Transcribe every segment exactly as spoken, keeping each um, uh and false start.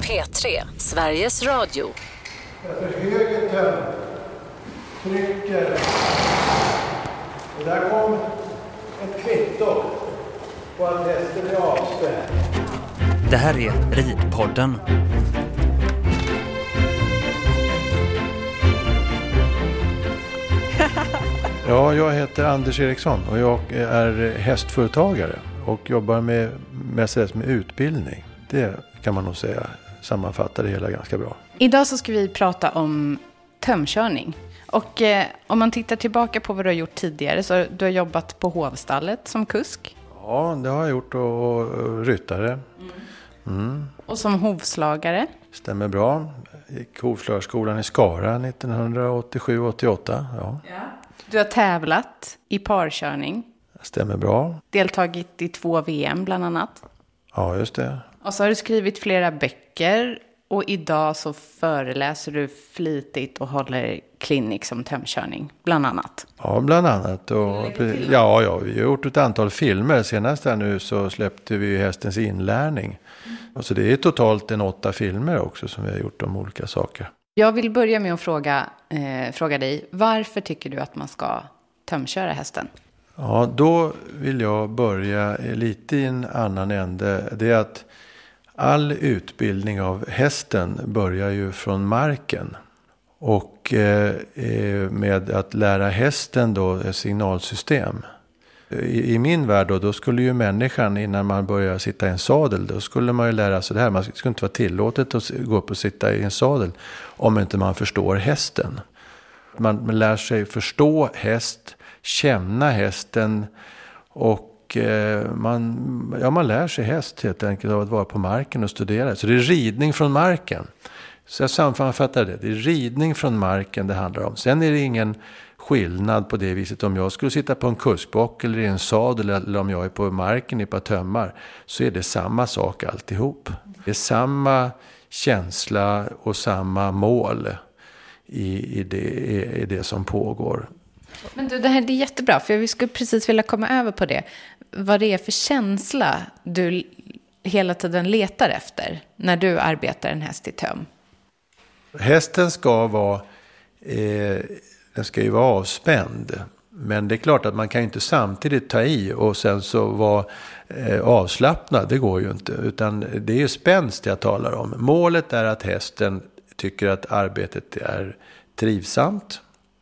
P tre, Sveriges Radio. Därför höger töm, trycker. Och där kom ett kvitto på att hästen är avspänd. Det här är Ridpodden. Ja, jag heter Anders Eriksson och jag är hästföretagare och jobbar med mestadels med utbildning. Det kan man nog säga sammanfattar det hela ganska bra. Idag så ska vi prata om tömkörning. Och eh, om man tittar tillbaka på vad du har gjort tidigare, så du har jobbat på Hovstallet som kusk. Ja, det har jag gjort, och, och ryttare. Mm. Mm. Och som hovslagare. Stämmer bra. Gick hovslagarskolan i Skara nittonhundraåttiosju åttioåtta. Ja. Ja. Du har tävlat i parkörning. Stämmer bra. Deltagit i två V M bland annat. Ja, just det. Och så har du skrivit flera böcker. Och idag så föreläser du flitigt och håller klinik som tömkörning, bland annat. Ja, bland annat. Och, ja, ja, vi har gjort ett antal filmer. Senast här nu så släppte vi Hästens inlärning. Mm. Och så det är totalt en åtta filmer också som vi har gjort om olika saker. Jag vill börja med att fråga, eh, fråga dig, varför tycker du att man ska tömköra hästen? Ja, då vill jag börja lite i en annan ände. Det är att all utbildning av hästen börjar ju från marken. Och eh, med att lära hästen då ett signalsystem. I, i min värld då, då skulle ju människan innan man börjar sitta i en sadel, då skulle man ju lära sig det här. Man skulle inte vara tillåtet att gå upp och sitta i en sadel om inte man förstår hästen. Man, man lär sig förstå häst, känna hästen och Man, ja, man lär sig häst helt enkelt av att vara på marken och studera. Så det är ridning från marken. Så jag sammanfattar det. Det är ridning från marken det handlar om. Sen är det ingen skillnad på det viset om jag skulle sitta på en kuskbock eller i en sadel eller om jag är på marken i ett par tömmar. Så är det samma sak alltihop. Det är samma känsla och samma mål i, i, det, i det som pågår. Men du, det här det är jättebra, för vi skulle precis vilja komma över på det. Vad det är för känsla du hela tiden letar efter när du arbetar en häst i töm. Hästen ska vara, eh, den ska ju vara avspänd. Men det är klart att man kan ju inte samtidigt ta i och sen så vara eh, avslappnad. Det går ju inte. Utan det är ju spänst jag talar om. Målet är att hästen tycker att arbetet är trivsamt.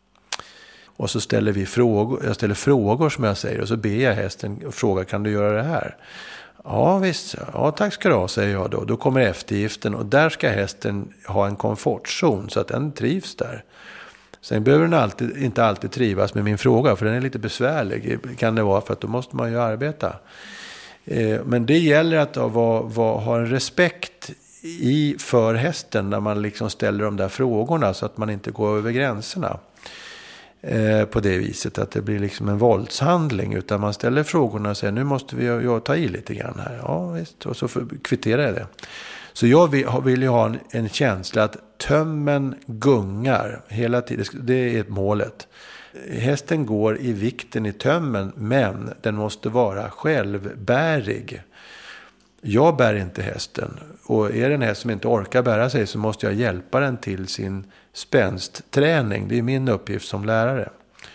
Och så ställer vi frågor, jag ställer frågor som jag säger och så ber jag hästen fråga, kan du göra det här? Ja visst, ja tack ska du ha, säger jag då. Då kommer eftergiften och där ska hästen ha en komfortzon så att den trivs där. Sen behöver den alltid, inte alltid trivas med min fråga för den är lite besvärlig, kan det vara, för att då måste man ju arbeta. Men det gäller att vara, vara, ha en respekt i för hästen när man liksom ställer de där frågorna så att man inte går över gränserna. Eh, på det viset att det blir liksom en våldshandling, utan man ställer frågorna och säger nu måste vi jag ta i lite grann här. Ja visst, och så kvitterar jag det. Så jag vill, vill ju ha en, en känsla att tömmen gungar hela tiden, det är målet. Hästen går i vikten i tömmen, men den måste vara självbärig. Jag bär inte hästen, och är det en häst som inte orkar bära sig så måste jag hjälpa den till sin spänst-träning. Det är min uppgift som lärare.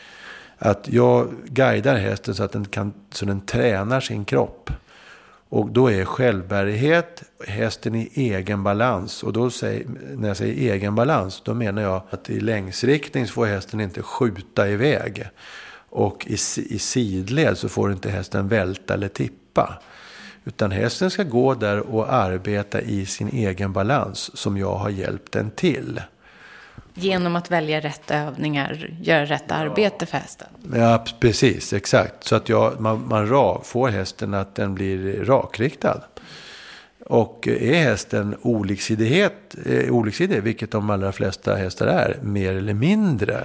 Att jag guidar hästen så att den, kan, så den tränar sin kropp. Och då är självbärighet hästen i egen balans. Och då säger, när jag säger egen balans, då menar jag att i längsriktning så får hästen inte skjuta iväg. Och i, i sidled så får inte hästen välta eller tippa. Utan hästen ska gå där och arbeta i sin egen balans som jag har hjälpt den till. Genom att välja rätt övningar, göra rätt ja. arbete för hästen. Ja, precis, exakt. Så att jag, man, man ra, får hästen att den blir rakriktad. Och är hästen oliksidighet, eh, oliksidig, vilket de allra flesta hästar är, mer eller mindre,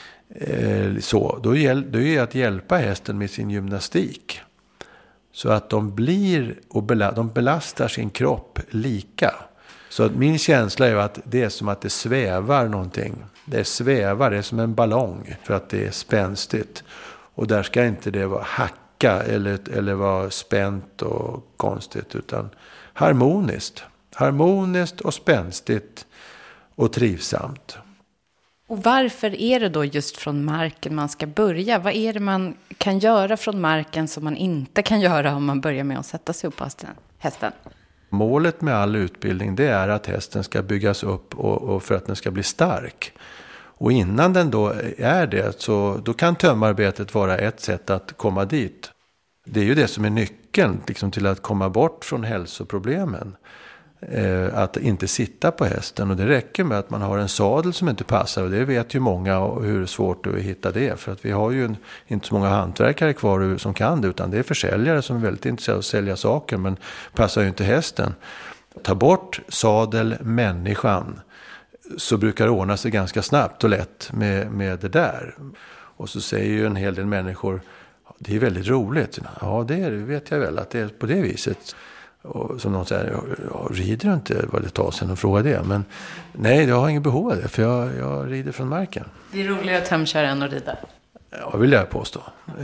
eh, så, då, hjäl, då är det att hjälpa hästen med sin gymnastik. Så att de blir och bela, de belastar sin kropp lika. Så att min känsla är att det är som att det svävar någonting. Det svävar, det är som en ballong för att det är spänstigt. Och där ska inte det vara hacka eller, eller vara spänt och konstigt, utan harmoniskt. Harmoniskt och spänstigt och trivsamt. Och varför är det då just från marken man ska börja? Vad är det man kan göra från marken som man inte kan göra om man börjar med att sätta sig upp på hästen? Målet med all utbildning, det är att hästen ska byggas upp och, och för att den ska bli stark. Och innan den då är det, så då kan tömarbetet vara ett sätt att komma dit. Det är ju det som är nyckeln liksom, till att komma bort från hälsoproblemen. Eh, att inte sitta på hästen, och det räcker med att man har en sadel som inte passar, och det vet ju många hur svårt det är att hitta det, för att vi har ju en, inte så många hantverkare kvar som kan det, utan det är försäljare som är väldigt intresserade av att sälja saker men passar ju inte hästen. Ta bort sadel, människan, så brukar det ordna sig ganska snabbt och lätt med, med det där. Och så säger ju en hel del människor, det är väldigt roligt. Ja, det är, vet jag väl att det är på det viset. Och som någon säger, ja, rider du inte? Vad det tar sen att fråga det. Men nej, jag har ingen behov av det, för jag, jag rider från marken. Det är roligare att tömköra än att rida. Ja, vill jag påstå.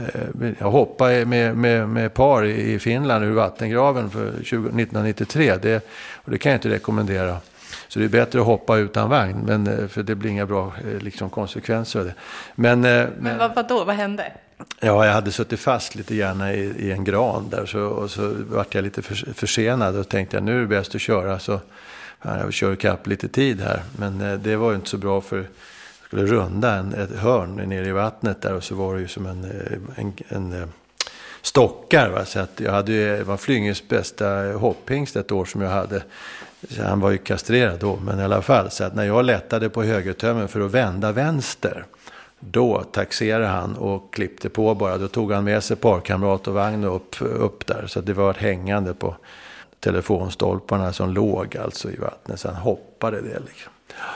Jag hoppade med, med, med par i Finland ur vattengraven för nittonhundranittiotre. Det, och det kan jag inte rekommendera. Så det är bättre att hoppa utan vagn, men, för det blir inga bra liksom, konsekvenser av det. Men, men, men vad, vad då? Vad hände? Ja, jag hade suttit fast lite grann i, i en gran där, så, och så vart jag lite för, försenad och tänkte jag, nu är det bäst att köra, så jag kör kapp lite tid här. Men det var ju inte så bra, för jag skulle runda en, ett hörn nere i vattnet där, och så var det ju som en, en, en, en stockar. Va? Så att jag hade ju, det var Flynges bästa hopphingst ett år som jag hade. Så han var ju kastrerad då, men i alla fall. Så att när jag lättade på högertömmen för att vända vänster, då taxerade han och klippte på bara. Då tog han med sig parkamrat och vagn upp, upp där. Så det var ett hängande på telefonstolparna som låg alltså i vattnet. Så han hoppade det liksom.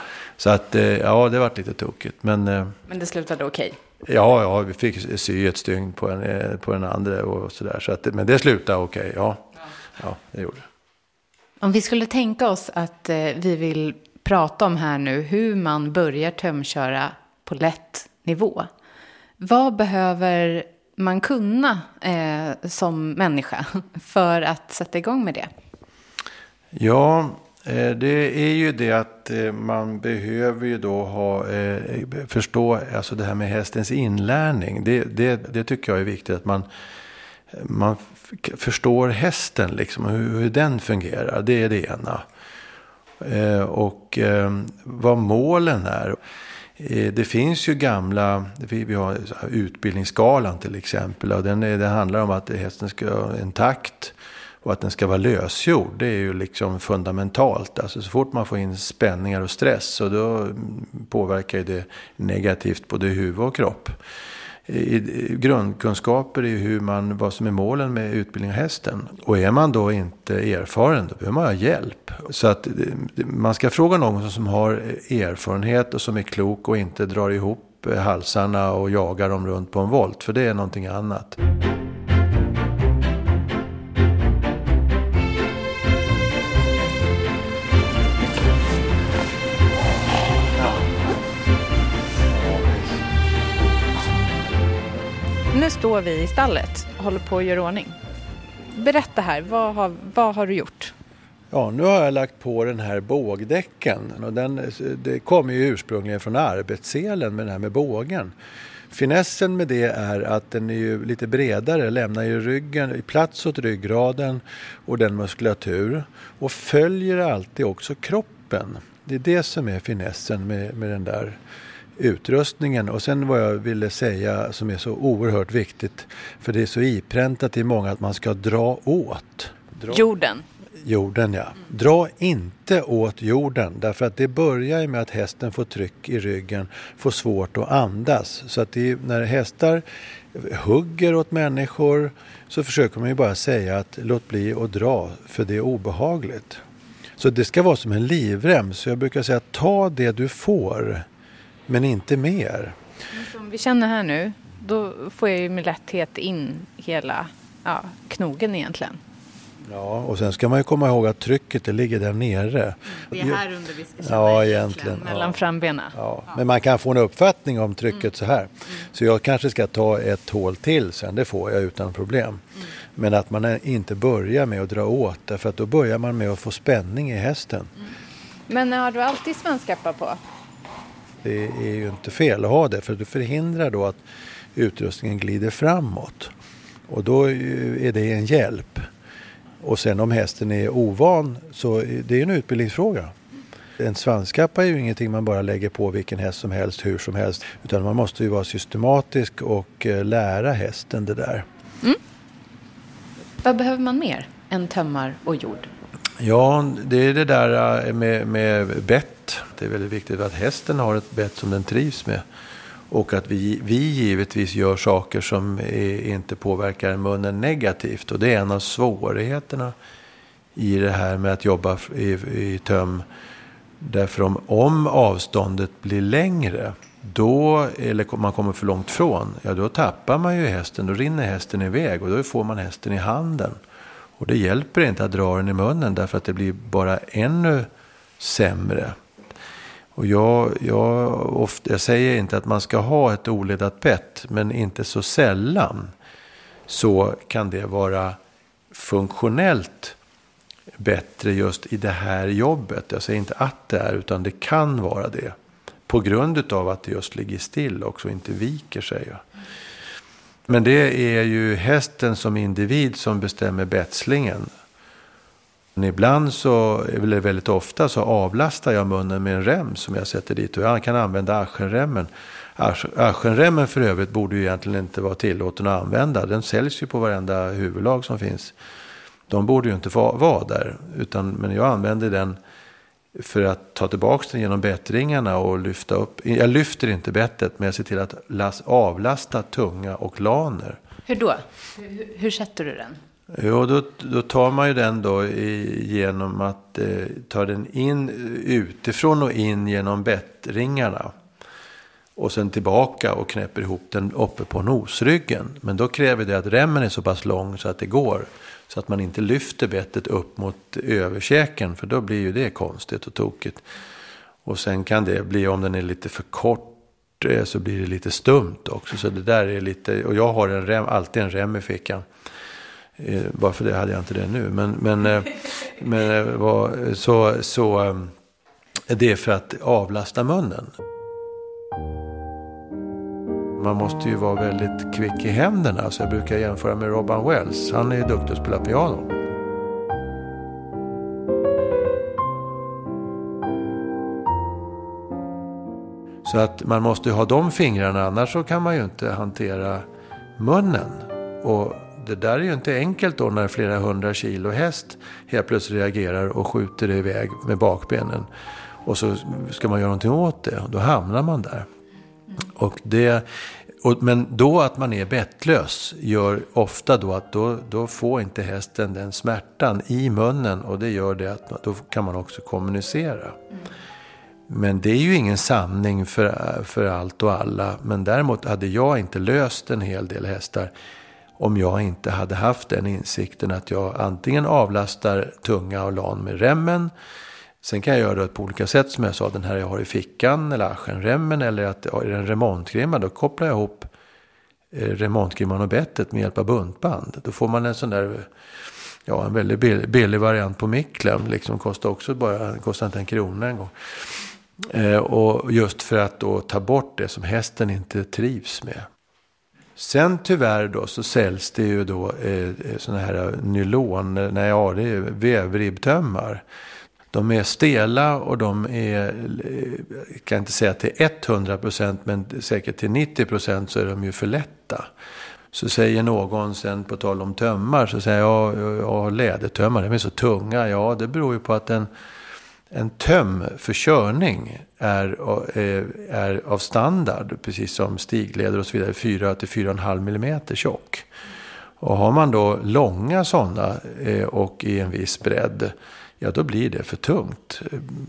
Så att, ja, det var lite tokigt. Men, men det slutade okej? Ja, ja, vi fick sy ett stygn på en, på en andra och sådär. Så att, men det slutade okej, ja. Ja, det gjorde det. Om vi skulle tänka oss att eh, vi vill prata om här nu hur man börjar tömköra på lätt nivå. Vad behöver man kunna eh, som människa för att sätta igång med det? Ja, eh, det är ju det att eh, man behöver ju då ha, eh, förstå alltså det här med hästens inlärning. Det, det, det tycker jag är viktigt, att man man f- förstår hästen liksom, hur, hur den fungerar. Det är det ena. Eh, och eh, vad målen är. Eh, det finns ju gamla, vi, vi har utbildningsskalan till exempel, och den, är, den handlar om att hästen ska ha en takt och att den ska vara lösgjord. Det är ju liksom fundamentalt. Alltså så fort man får in spänningar och stress, så då påverkar det negativt både huvud och kropp. I grundkunskaper i hur man, vad som är målen med utbildning av hästen. Och är man då inte erfaren, då behöver man ha hjälp. Så att man ska fråga någon som har erfarenhet och som är klok och inte drar ihop halsarna och jagar dem runt på en volt, för det är någonting annat. Nu står vi i stallet och håller på att göra ordning. Berätta här, vad har, vad har du gjort? Ja, nu har jag lagt på den här bågdäcken. Och den, det kommer ju ursprungligen från arbetsselen med den här med bågen. Finessen med det är att den är ju lite bredare, lämnar ju ryggen, plats åt ryggraden och den muskulatur. Och följer alltid också kroppen. Det är det som är finessen med, med den där utrustningen. Och sen vad jag ville säga som är så oerhört viktigt, för det är så ipräntat i många, att man ska dra åt. Dra. Jorden. Jorden, ja. Dra inte åt jorden, därför att det börjar med att hästen får tryck i ryggen, får svårt att andas. Så att det är, när hästar hugger åt människor, så försöker man ju bara säga att låt bli och dra, för det är obehagligt. Så det ska vara som en livrem. Så jag brukar säga, ta det du får, men inte mer. Som vi känner här nu, då får jag ju med lätthet in hela ja, knogen egentligen. Ja, och sen ska man ju komma ihåg att trycket det ligger där nere. Det är här under vi ska känna ja, egentligen, egentligen. mellan ja. frambenen. Ja. Men man kan få en uppfattning om trycket mm. så här. Mm. Så jag kanske ska ta ett hål till sen, det får jag utan problem. Mm. Men att man inte börjar med att dra åt, därför att då börjar man med att få spänning i hästen. Mm. Men har du alltid svanskappar på? Det är ju inte fel att ha det, för det förhindrar då att utrustningen glider framåt. Och då är det en hjälp. Och sen om hästen är ovan så det är en utbildningsfråga. En svanskappa är ju ingenting man bara lägger på vilken häst som helst, hur som helst. Utan man måste ju vara systematisk och lära hästen det där. Mm. Vad behöver man mer än tömmar och jord? Ja, det är det där med, med bett. Det är väldigt viktigt att hästen har ett bett som den trivs med. Och att vi, vi givetvis gör saker som är, inte påverkar munnen negativt. Och det är en av svårigheterna i det här med att jobba i, i töm. Därför om, om avståndet blir längre, då, eller man kommer för långt från, ja då tappar man ju hästen. Då rinner hästen iväg och då får man hästen i handen. Och det hjälper inte att dra den i munnen därför att det blir bara ännu sämre. Och jag, jag, ofta, jag säger inte att man ska ha ett oledat bett, men inte så sällan så kan det vara funktionellt bättre just i det här jobbet. Jag säger inte att det är, utan det kan vara det. På grund av att det just ligger still också och inte viker sig. Men det är ju hästen som individ som bestämmer betslingen. Ibland så, eller väldigt ofta så avlastar jag munnen med en rem som jag sätter dit. Och jag kan använda aschenremmen. Aschenremmen för övrigt borde ju egentligen inte vara tillåten att använda. Den säljs ju på varenda huvudlag som finns. De borde ju inte få vara där. Utan, men jag använder den för att ta tillbaka den genom bettringarna och lyfta upp. Jag lyfter inte bettet, men jag ser till att las, avlasta tunga och laner. Hur då? Hur, hur sätter du den? Jo, då, då tar man ju den då i, genom att eh, ta den in utifrån och in genom bettringarna. Och sen tillbaka och knäpper ihop den uppe på nosryggen. Men då kräver det att remmen är så pass lång så att det går. Så att man inte lyfter bettet upp mot överkäken. För då blir ju det konstigt och tokigt. Och sen kan det bli, om den är lite för kort, så blir det lite stumt också. Så det där är lite, och jag har en rem, alltid en rem i fickan. Eh, bara för det hade jag inte det nu. Men, men, eh, men eh, var, så, så eh, det är för att avlasta munnen. Man måste ju vara väldigt kvick i händerna. Så jag brukar jämföra med Robin Wells. Han är ju duktig att spela piano. Så att man måste ju ha de fingrarna. Annars så kan man ju inte hantera munnen. Och det där är ju inte enkelt då när flera hundra kilo häst helt plötsligt reagerar och skjuter iväg med bakbenen. Och så ska man göra någonting åt det. Då hamnar man där. Och det, och, men då att man är bettlös gör ofta då att då, då får inte hästen den smärtan i munnen. Och det gör det att man, då kan man också kommunicera. Mm. Men det är ju ingen sanning för, för allt och alla. Men däremot hade jag inte löst en hel del hästar om jag inte hade haft den insikten att jag antingen avlastar tunga och lan med remmen. Sen kan jag göra det på olika sätt som jag sa. Den här jag har i fickan eller aschenremmen eller att är det en remontgrimma. Då kopplar jag ihop remontgrimman och bettet med hjälp av buntband. Då får man en sån där, ja, en väldigt billig, billig variant på Miklem. Liksom kostar också bara, kostar inte en krona en gång. Eh, och just för att då ta bort det som hästen inte trivs med. Sen tyvärr då så säljs det ju då eh, såna här nylon, nej ja det är vävribbtömmar. De är stela och de är, jag kan inte säga till hundra procent men säkert till nittio procent så är de ju för lätta. Så säger någon sen på tal om tömmar så säger jag, jag har lädertömmar, de är så tunga. Ja, det beror ju på att en, en töm för körning är, är, är av standard, precis som stigleder och så vidare, fyra till fyra komma fem millimeter tjock. Och har man då långa sådana och i en viss bredd, ja då blir det för tungt.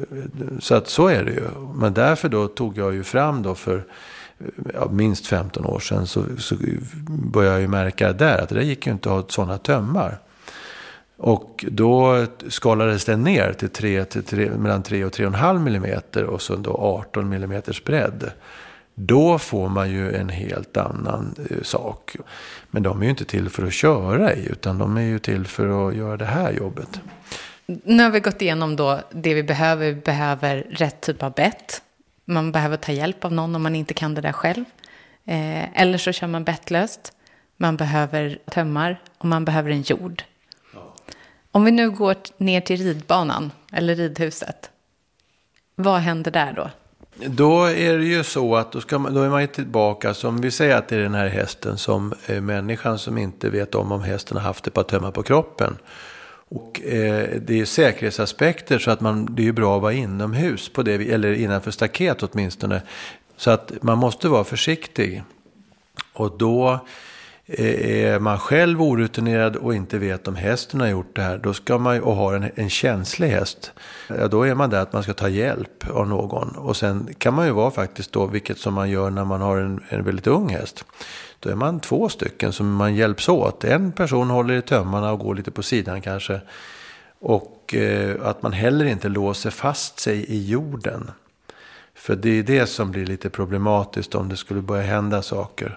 Så att så är det ju. Men därför då tog jag ju fram då för ja, minst femton år sedan så, så började jag ju märka där att det gick ju inte att ha sådana tömmar. Och då skalades den ner till, tre, till tre, mellan tre och tre komma fem millimeter och så då arton millimeters bredd. Då får man ju en helt annan eh, sak. Men de är ju inte till för att köra i, utan de är ju till för att göra det här jobbet. Nu har vi gått igenom då det vi behöver. Vi behöver rätt typ av bett. Man behöver ta hjälp av någon om man inte kan det där själv. Eh, eller så kör man bettlöst. Man behöver tömmar och man behöver en jord. Ja. Om vi nu går ner till ridbanan eller ridhuset. Vad händer där då? Då är det ju så att då, ska man, då är man ju tillbaka, som vi säger att det är den här hästen som är människan som inte vet om om hästen har haft ett par tömmar på kroppen. Och eh, det är säkerhetsaspekter så att man, det är ju bra att vara inomhus på det, eller innanför staket åtminstone. Så att man måste vara försiktig. Och då är man själv orutinerad och inte vet om hästen har gjort det här, då ska man ju, och har en, en känslig häst, ja, då är man där att man ska ta hjälp av någon. Och sen kan man ju vara faktiskt då, vilket som man gör när man har en, en väldigt ung häst. Då är man två stycken som man hjälps åt. En person håller i tömmarna och går lite på sidan kanske. Och eh, att man heller inte låser fast sig i jorden. För det är det som blir lite problematiskt om det skulle börja hända saker.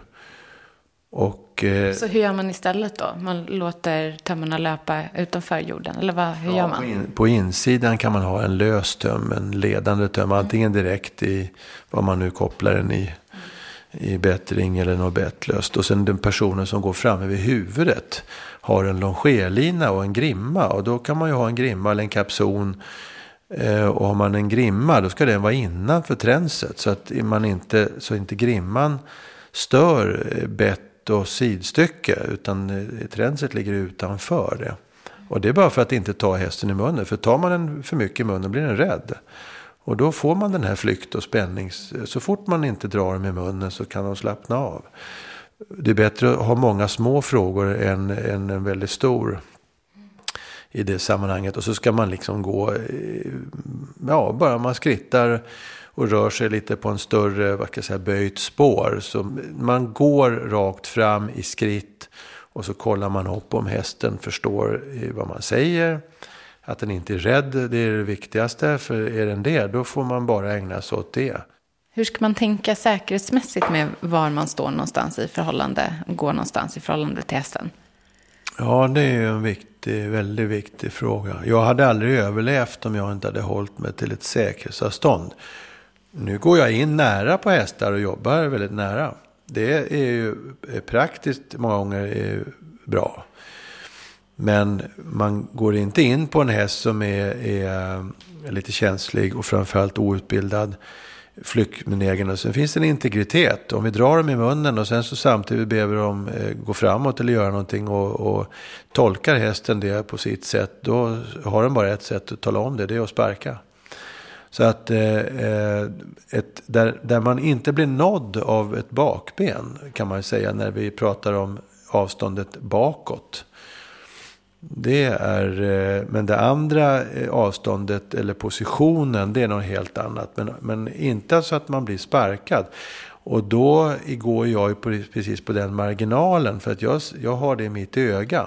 Och, eh, så hur gör man istället då? Man låter tömmarna löpa utanför jorden? Eller vad, hur ja, gör man? På, in, på insidan kan man ha en lös töm, en ledande töm. Mm. Antingen direkt i vad man nu kopplar den i. Mm. I bättring eller något bettlöst. Och sen den personen som går fram över huvudet har en longerlina och en grimma. Och då kan man ju ha en grimma eller en kapson. Eh, och har man en grimma, då ska den vara innanför tränset. Så att man inte, så inte grimman stör bett och sidstycke. Utan tränset ligger utanför det. Och det är bara för att inte ta hästen i munnen. För tar man den för mycket i munnen blir den rädd. Och då får man den här flykt och spännings... Så fort man inte drar dem i munnen så kan de slappna av. Det är bättre att ha många små frågor än, än en väldigt stor i det sammanhanget. Och så ska man liksom gå... Ja, bara man skrittar och rör sig lite på en större, vad ska jag säga, böjt spår. Så man går rakt fram i skritt och så kollar man upp om hästen förstår vad man säger. Att den inte är rädd, det är det viktigaste. För är den det, då får man bara ägna sig åt det. Hur ska man tänka säkerhetsmässigt med var man står någonstans i förhållande, går någonstans i förhållande till hästen? Ja, det är ju en viktig, väldigt viktig fråga. Jag hade aldrig överlevt om jag inte hade hållit mig till ett säkerhetsavstånd. Nu går jag in nära på hästar och jobbar väldigt nära. Det är ju praktiskt många gånger är bra. Men man går inte in på en häst som är, är lite känslig och framförallt outbildad, flyktbenägen. Och sen finns det en integritet. Om vi drar dem i munnen och sen så samtidigt behöver de gå framåt eller göra någonting och, och tolkar hästen det på sitt sätt, då har de bara ett sätt att tala om det, det är att sparka. Så att eh, ett, där, där man inte blir nådd av ett bakben, kan man säga när vi pratar om avståndet bakåt. Det är, men det andra avståndet eller positionen, det är något helt annat. Men, men inte så att man blir sparkad. Och då går jag ju på, precis på den marginalen, för att jag, jag har det i mitt öga.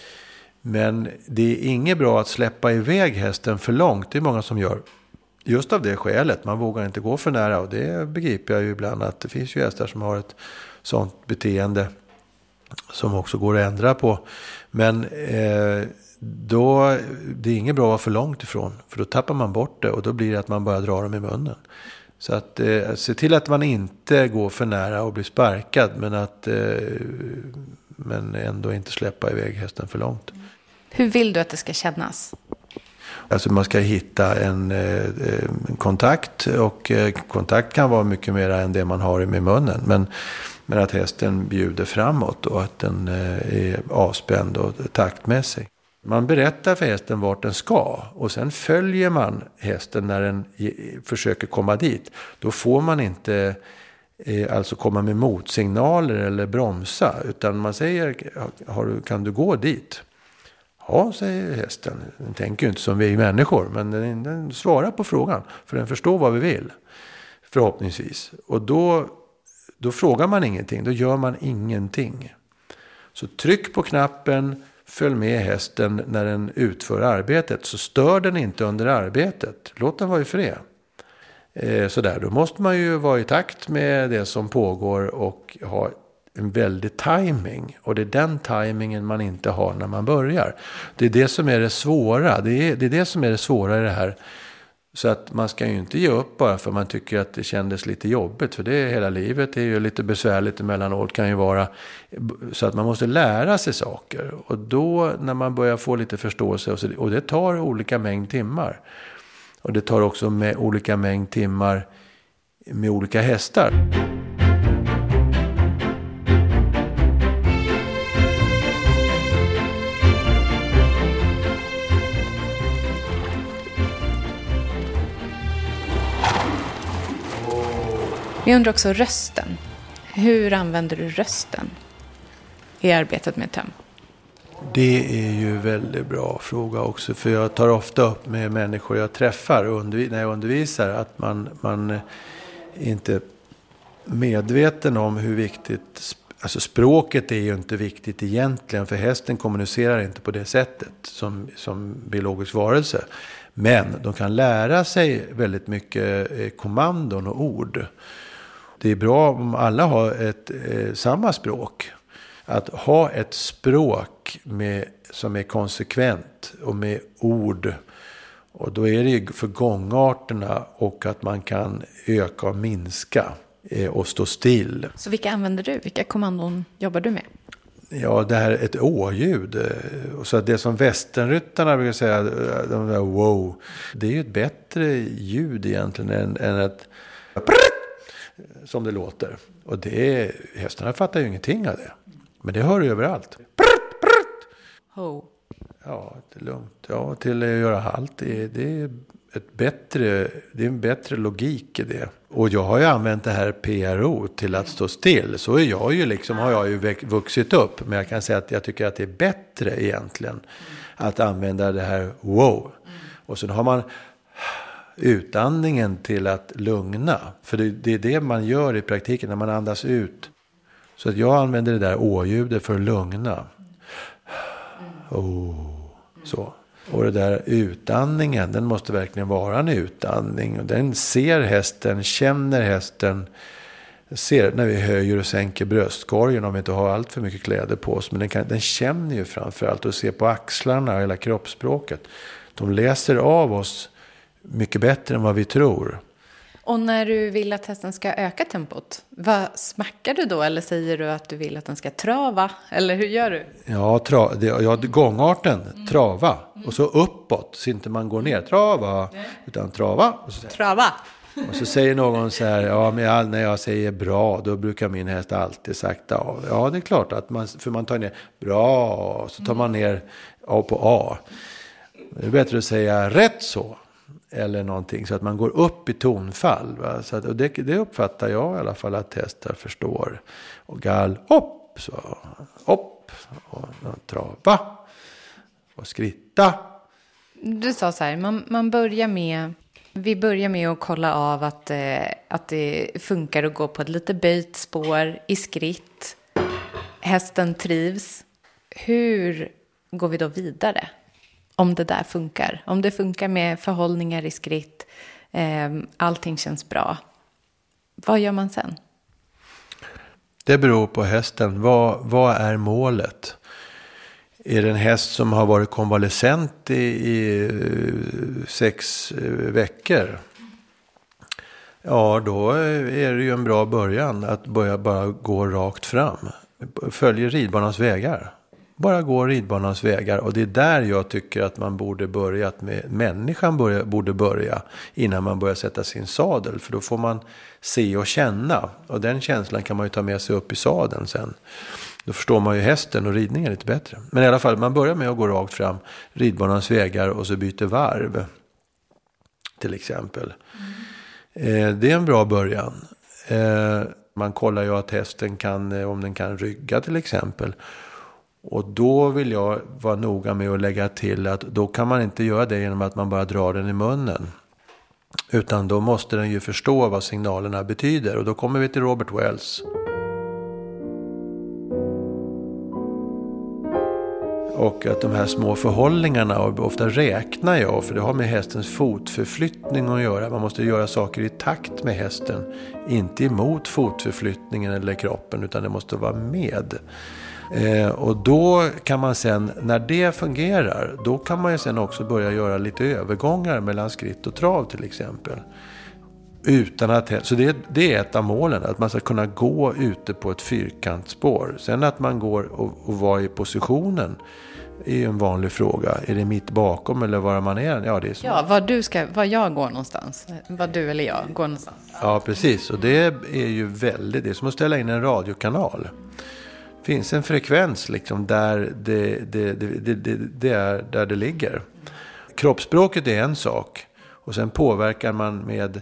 Men det är inget bra att släppa iväg hästen för långt. Det är många som gör. Just av det skälet. Man vågar inte gå för nära. Och det begriper jag ju ibland, att det finns ju hästar som har ett sånt beteende som också går att ändra på. Men eh, då, det är inget bra att vara för långt ifrån. För då tappar man bort det och då blir det att man bara drar dem i munnen. Så att eh, se till att man inte går för nära och blir sparkad. Men, att, eh, men ändå inte släppa iväg hästen för långt. Hur vill du att det ska kännas? Alltså man ska hitta en, en kontakt. Och eh, kontakt kan vara mycket mer än det man har med munnen. Men Men att hästen bjuder framåt och att den är avspänd och taktmässig. Man berättar för hästen vart den ska. Och sen följer man hästen när den försöker komma dit. Då får man inte alltså komma med motsignaler eller bromsa. Utan man säger, kan du gå dit? Ja, säger hästen. Den tänker ju inte som vi människor. Men den, den svarar på frågan. För den förstår vad vi vill. Förhoppningsvis. Och då... Då frågar man ingenting, då gör man ingenting. Så tryck på knappen, följ med hästen när den utför arbetet. Så stör den inte under arbetet. Låt den vara i fred. Eh, sådär, då måste man ju vara i takt med det som pågår och ha en väldig timing. Och det är den timingen man inte har när man börjar. Det är det som är det svåra. Det är det, är det som är det svåra i det här. Så att man ska ju inte ge upp bara för man tycker att det kändes lite jobbigt. För det är hela livet. Det är ju lite besvärligt emellanåt kan ju vara. Så att man måste lära sig saker. Och då när man börjar få lite förståelse. Och, så, och det tar olika mängd timmar. Och det tar också med olika mängd timmar med olika hästar. Vi undrar också rösten. Hur använder du rösten i arbetet med töm? Det är ju en väldigt bra fråga också. För jag tar ofta upp med människor jag träffar underv- när jag undervisar. Att man, man är inte medveten om hur viktigt... Alltså språket är ju inte viktigt egentligen. För hästen kommunicerar inte på det sättet som, som biologisk varelse. Men de kan lära sig väldigt mycket kommandon och ord. Det är bra om alla har ett eh, samma språk. Att ha ett språk med, som är konsekvent och med ord. Och då är det ju för gångarterna och att man kan öka och minska eh, och stå still. Så vilka använder du? Vilka kommandon jobbar du med? Ja, det här är ett å-ljud. Så att det som västernryttarna brukar säga, de där wow, det är ju ett bättre ljud egentligen än, än ett som det låter. Och det är, hästarna fattar ju ingenting av det. Men det hör ju överallt. Ho. Ja, det är lugnt. Ja, till att göra halt. Det är, det är ett bättre, det är en bättre logik i det. Och jag har ju använt det här P R O till att stå still. Så är jag ju liksom, har jag ju vuxit upp. Men jag kan säga att jag tycker att det är bättre egentligen att använda det här wow. Och sen har man utandningen till att lugna. För det, det är det man gör i praktiken när man andas ut. Så att jag använder det där å-ljudet för att lugna. Oh, så. Och det där utandningen, den måste verkligen vara en utandning. Och den ser hästen, känner hästen. Ser när vi höjer och sänker bröstkorgen om vi inte har allt för mycket kläder på oss. Men den, kan, den känner ju framförallt och ser på axlarna och hela kroppsspråket. De läser av oss mycket bättre än vad vi tror. Och när du vill att hästen ska öka tempot, vad smackar du då? Eller säger du att du vill att den ska trava? Eller hur gör du? Ja, tra, det, ja gångarten, mm. trava. Och så uppåt, så inte man går ner. Trava, utan trava. Och så, trava. Och så säger någon så här, ja men jag, när jag säger bra, då brukar min häst alltid sakta av. Ja, det är klart att man, för man tar ner bra, så tar man ner A på A. Det är bättre att säga rätt så. Eller någonting så att man går upp i tonfall. Va? Så att, och det, det uppfattar jag i alla fall att hästar förstår. Och gall, hopp, så hopp, och, och trava, och skritta. Du sa så här, man, man börjar med, vi börjar med att kolla av att, eh, att det funkar att gå på ett lite böjt spår i skritt. Hästen trivs. Hur går vi då vidare? Om det där funkar. Om det funkar med förhållningar i skritt. Eh, allting känns bra. Vad gör man sen? Det beror på hästen. Vad, vad är målet? Är det en häst som har varit konvalescent i, i sex veckor? Ja, då är det ju en bra början att börja bara gå rakt fram. Följer ridbanans vägar. Bara gå ridbanans vägar. Och det är där jag tycker att man borde börja med. Människan börja, borde börja innan man börjar sätta sin sadel. För då får man se och känna. Och den känslan kan man ju ta med sig upp i sadeln sen. Då förstår man ju hästen och ridningen lite bättre. Men i alla fall, man börjar med att gå rakt fram. Ridbanans vägar och så byter varv. Till exempel. Mm. Eh, det är en bra början. Eh, man kollar ju att hästen kan, om den kan rygga till exempel. Och då vill jag vara noga med att lägga till att då kan man inte göra det genom att man bara drar den i munnen. Utan då måste den ju förstå vad signalerna betyder. Och då kommer vi till Robert Wells. Och att de här små förhållningarna, och ofta räknar jag, för det har med hästens fotförflyttning att göra. Man måste göra saker i takt med hästen, inte emot fotförflyttningen eller kroppen, utan det måste vara med. Eh, och då kan man sen, när det fungerar, då kan man ju sen också börja göra lite övergångar mellan skritt och trav till exempel. Utan att, så det, det är ett av målen, att man ska kunna gå ute på ett fyrkantspår. Sen att man går och, och var i positionen är ju en vanlig fråga. Är det mitt bakom eller var man är? Ja, det är så. Ja, var du ska, var jag går någonstans. Var du eller jag går någonstans. Ja, precis. Och det är ju väldigt, det är som att ställa in en radiokanal. Det finns en frekvens liksom där det, det, det, det, det, det är där det ligger. Kroppsspråket är en sak. Och sen påverkar man med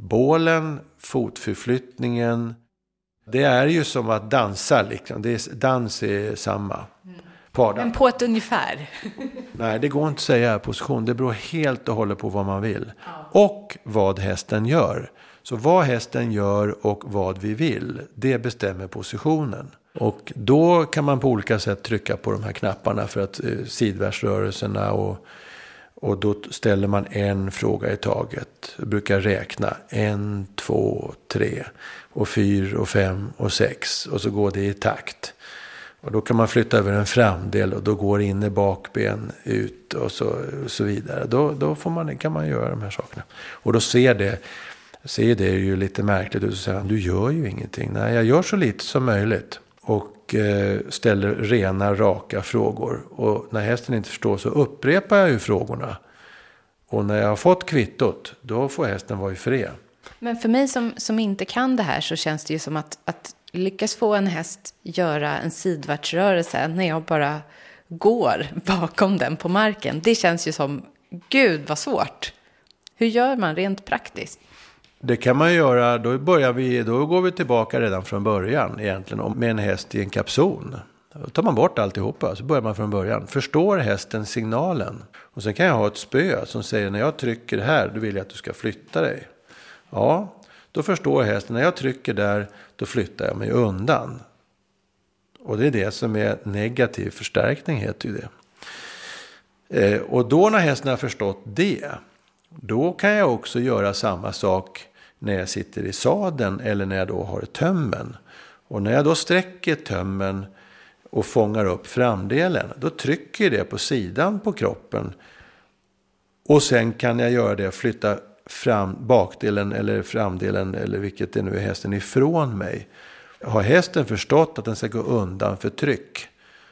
bålen, fotförflyttningen. Det är ju som att dansa liksom. Det är, dans är samma. Pardon. Men på ett ungefär. Nej, det går inte att säga position. Det beror helt och hållet på vad man vill. Ja. Och vad hästen gör. Så vad hästen gör och vad vi vill, det bestämmer positionen. Och då kan man på olika sätt trycka på de här knapparna för att eh, sidvärtsrörelserna och Och då ställer man en fråga i taget. Jag brukar räkna en, två, tre och fyra och fem och sex. Och så går det i takt. Och då kan man flytta över en framdel och då går in i bakben ut och så, och så vidare. Då, då får man, kan man göra de här sakerna. Och då ser det, ser det ju lite märkligt ut och säger du gör ju ingenting. Nej, jag gör så lite som möjligt. Och eh, ställer rena, raka frågor. Och när hästen inte förstår så upprepar jag ju frågorna. Och när jag har fått kvittot, då får hästen vara i fred. Men för mig som, som inte kan det här så känns det ju som att, att lyckas få en häst göra en sidvärtsrörelse när jag bara går bakom den på marken. Det känns ju som, gud vad svårt. Hur gör man rent praktiskt? Det kan man göra, då, börjar vi, då går vi tillbaka redan från början egentligen med en häst i en kapson. Då tar man bort alltihopa, så börjar man från början. Förstår hästen signalen? Och sen kan jag ha ett spö som säger när jag trycker här, då vill jag att du ska flytta dig. Ja, då förstår hästen, när jag trycker där, då flyttar jag mig undan. Och det är det som är negativ förstärkning, heter ju det. Eh, och då när hästen har förstått det, då kan jag också göra samma sak när jag sitter i sadeln eller när jag då har tömmen. Och när jag då sträcker tömmen och fångar upp framdelen, då trycker det på sidan på kroppen. Och sen kan jag göra det, flytta fram bakdelen eller framdelen eller vilket det nu är hästen ifrån mig. Har hästen förstått att den ska gå undan för tryck,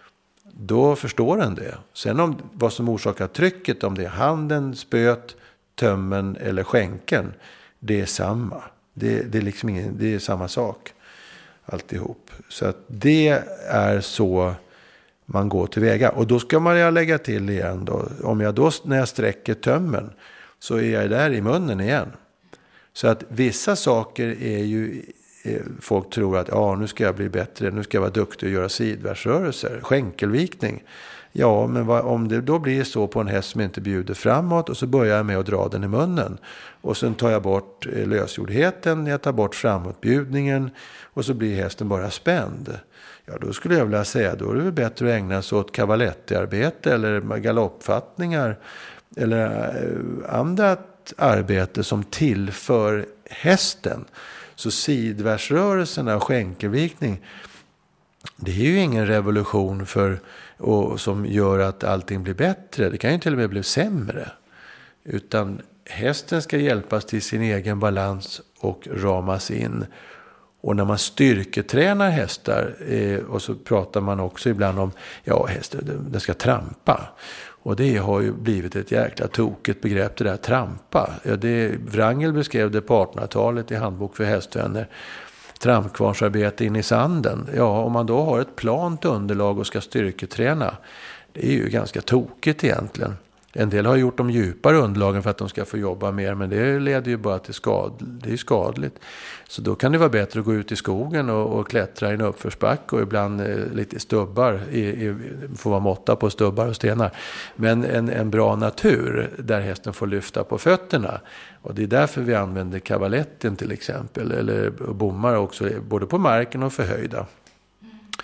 då förstår den det. Sen om vad som orsakar trycket, om det är handen, spöt, tömmen eller skänken, det är samma. Det, det är liksom ingen, det är samma sak alltihop. Så att det är så man går tillväga. Och då ska man lägga till igen då. Om jag då, när jag sträcker tömmen, så är jag där i munnen igen. Så att vissa saker är ju, folk tror att ja, nu ska jag bli bättre, nu ska jag vara duktig och göra sidvärtsrörelser, skänkelvikning. Ja, men vad, om det då blir så på en häst som inte bjuder framåt och så börjar jag med att dra den i munnen. Och sen tar jag bort lösgjordheten, jag tar bort framåtbjudningen och så blir hästen bara spänd. Ja, då skulle jag vilja säga, då är det väl bättre att ägna sig åt cavaletti-arbete eller galoppfattningar eller andra arbete som tillför hästen. Så sidvärtsrörelserna och skänkelvikning, det är ju ingen revolution för, och, som gör att allting blir bättre. Det kan ju till och med bli sämre. Utan hästen ska hjälpas till sin egen balans och ramas in. Och när man styrketränar hästar, eh, och så pratar man också ibland om, ja, hästen den ska trampa. Och det har ju blivit ett jäkla tokigt begrepp, det där trampa. Ja, det, Wrangel beskrev det på artonhundratalet i handbok för hästvänner. Trampkvarnsarbete in i sanden. Ja, om man då har ett plant underlag och ska styrketräna, det är ju ganska tokigt egentligen. En del har gjort de djupare underlagen för att de ska få jobba mer, men det leder ju bara till skad, det är skadligt. Så då kan det vara bättre att gå ut i skogen och, och klättra i en uppförsback och ibland eh, lite stubbar, i, i, får vara måtta på stubbar och stenar. Men en, en bra natur där hästen får lyfta på fötterna. Och det är därför vi använder cavaletten till exempel, eller bommar också, både på marken och förhöjda.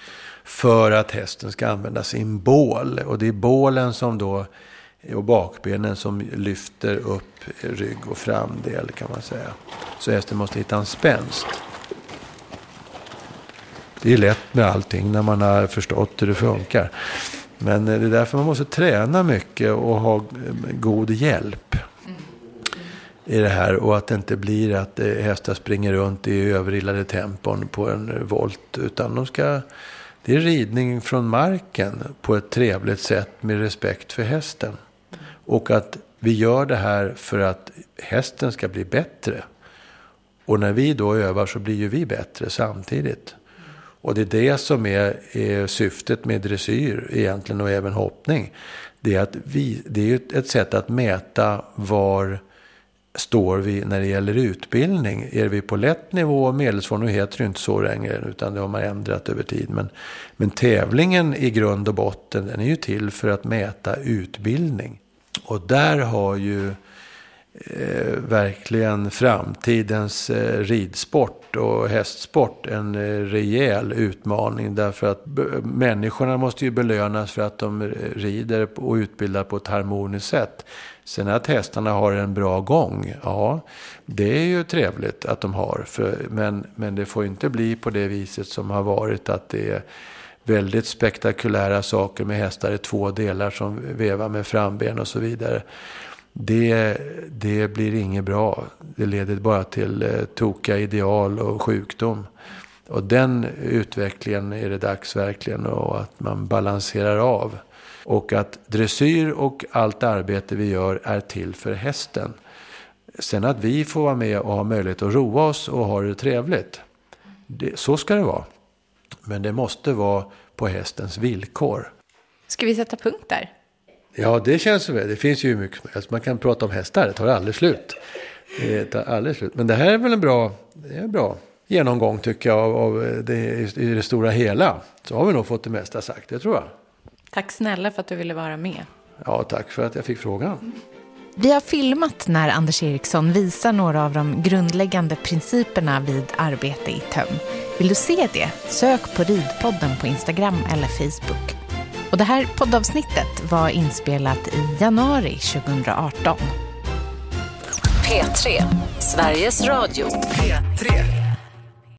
för att hästen ska använda sin bål. Och det är bålen som då, och bakbenen som lyfter upp rygg och framdel kan man säga. Så hästen måste hitta en spänst. Det är lätt med allting när man har förstått hur det funkar. Men det är därför man måste träna mycket och ha god hjälp i det här. Och att det inte blir att hästar springer runt i överilade tempon på en volt. Utan de ska, det är ridning från marken på ett trevligt sätt med respekt för hästen. Och att vi gör det här för att hästen ska bli bättre. Och när vi då övar så blir ju vi bättre samtidigt. Och det är det som är, är syftet med dressyr egentligen och även hoppning. Det är att vi, det är ett sätt att mäta var står vi när det gäller utbildning. Är vi på lätt nivå och medelsvår, nu heter det inte så längre utan det har man ändrat över tid. Men, men tävlingen i grund och botten den är ju till för att mäta utbildning. Och där har ju eh, verkligen framtidens eh, ridsport och hästsport en eh, rejäl utmaning. Därför att b- människorna måste ju belönas för att de rider och utbildar på ett harmoniskt sätt. Sen att hästarna har en bra gång, ja det är ju trevligt att de har. För, men, men det får inte bli på det viset som har varit att det är väldigt spektakulära saker med hästar i två delar som vevar med framben och så vidare. Det, det blir inget bra. Det leder bara till eh, tokiga ideal och sjukdom. Och den utvecklingen är det dags verkligen och att man balanserar av. Och att dressyr och allt arbete vi gör är till för hästen. Sen att vi får vara med och ha möjlighet att roa oss och ha det trevligt. Det, så ska det vara. Men det måste vara på hästens villkor. Ska vi sätta punkt där? Ja, det känns så väl. Det finns ju mycket som helst. Man kan prata om hästar, det tar aldrig slut. Det tar aldrig slut. Men det här är väl en bra, det är en bra genomgång tycker jag av, av det, i det stora hela. Så har vi nog fått det mesta sagt, det tror jag. Tack snälla för att du ville vara med. Ja, tack för att jag fick frågan. Vi har filmat när Anders Eriksson visar några av de grundläggande principerna vid arbete i töm. Vill du se det? Sök på Ridpodden på Instagram eller Facebook. Och det här poddavsnittet var inspelat i januari tjugoarton. P tre, Sveriges Radio. P tre.